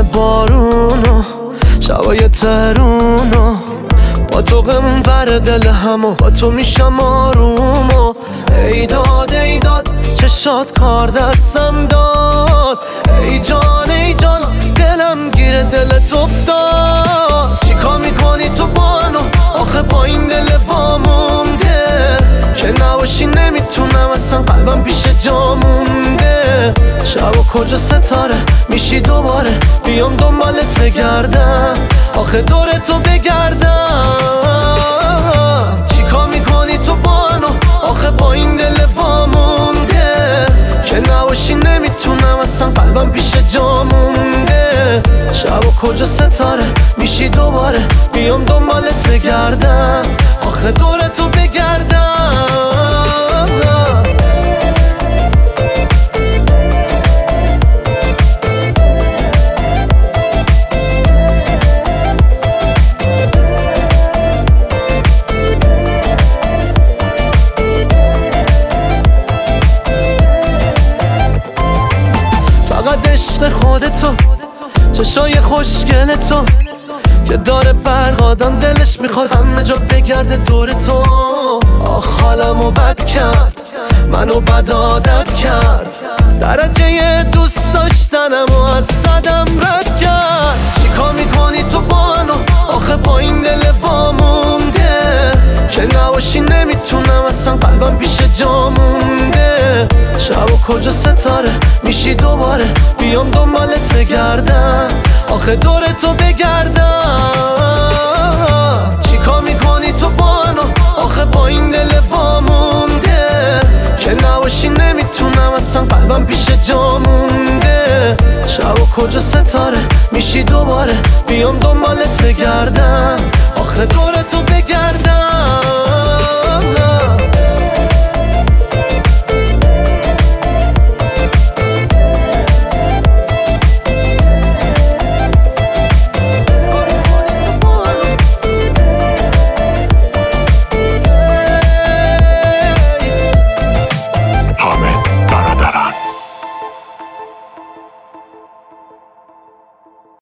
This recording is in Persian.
بارونو شبای ترونو با تو غمون بر دل همو با تو میشم آرومو ای داد چشات کار دستم داد ای جان دلم گیره دلت افتاد چیکار میکنی تو با منو آخه با این دل وامونده که نباشی نمیتونم اصلا قلبم پیش جا مونده شب و کجا ستاره میشی دوباره بیام دنبالت بگردم آخه دور تو بگردم چیکار میکنی تو با منو آخه با این دل وامونده که نباشی نمیتونم اصلا قلبم پیش جا مونده شب و کجا ستاره میشی دوباره بیام دنبالت بگردم آخه دور تو بگردم فقط عشق خودتو چشای خوشگل تو که داره برق آدم دلش میخواد همه جا بگرده دور تو آخ حالمو بد کرد منو بد عادت کرد درجه دوست داشتنمو از صدم رد کرد چیکار میکنی تو با منو آخه با این دل وامونده که نباشی نمیتونم اصلا قلبم پیش جا مونده شب و کجا ستاره میشی دوباره بیام دنبالت بگردم آخه دور تو بگردم چیکار میکنی تو با منو آخه با این دل وامونده که نباشی نمیتونم اصلا قلبم پیش جا مونده شب و کجا ستاره میشی دوباره بیام دنبالت بگردم آخه دور تو بگردم